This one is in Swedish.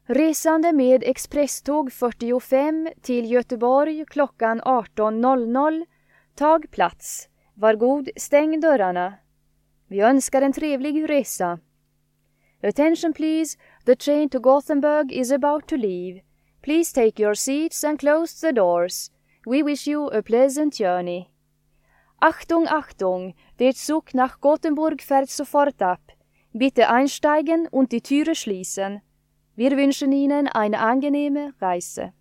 Resande med expresståg 45 till Göteborg klockan 18.00. Tag plats. Var god, stäng dörrarna. Vi önskar en trevlig resa. Attention please, the train to Gothenburg is about to leave. Please take your seats and close the doors. We wish you a pleasant journey. Achtung, Achtung, der Zug nach Gothenburg fährt sofort ab. Bitte einsteigen und die Türe schließen. Wir wünschen Ihnen eine angenehme Reise.